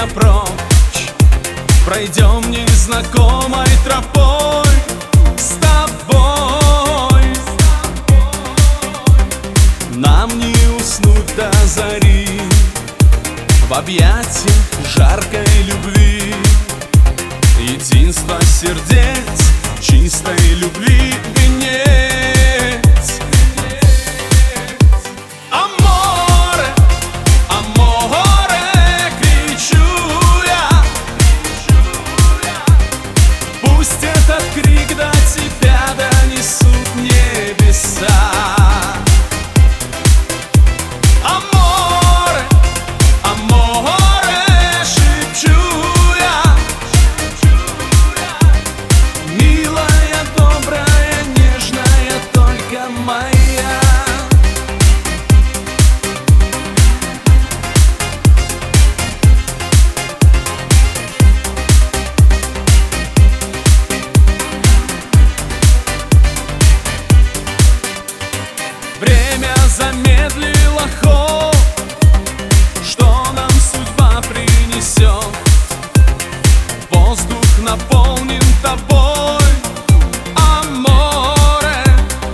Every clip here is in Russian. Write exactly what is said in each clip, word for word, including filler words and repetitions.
меня прочь. Пройдем незнакомой тропой с тобой. Нам не уснуть до зари в объятиях жаркой любви. Единство сердец, чистой любви венец. Аморе, аморе, кричу я. Пусть этот крик до тебя донесут небеса. Аморе, аморе, шепчу я. Милая, добрая, нежная, только моя. Время замедлило ход. Что нам судьба принесет? Воздух наполнен тобой, аморе.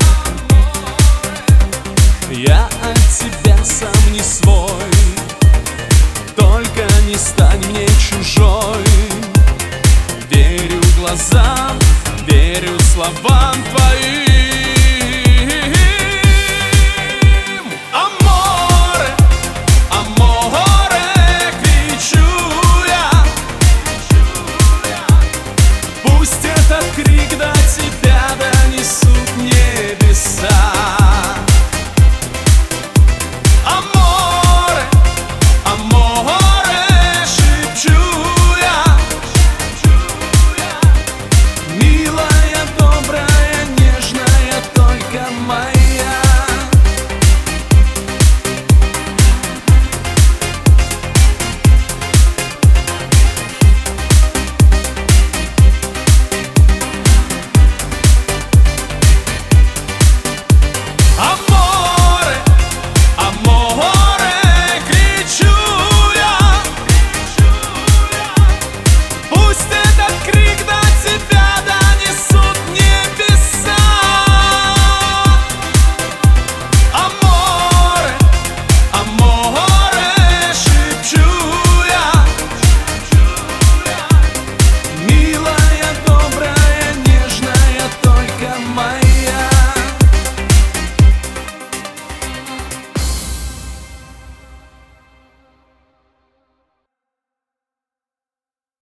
Я от тебя сам не свой, только не стань мне чужой. Верю глазам, верю словам твоим. Аморе, аморе, кричу я. Пусть этот крик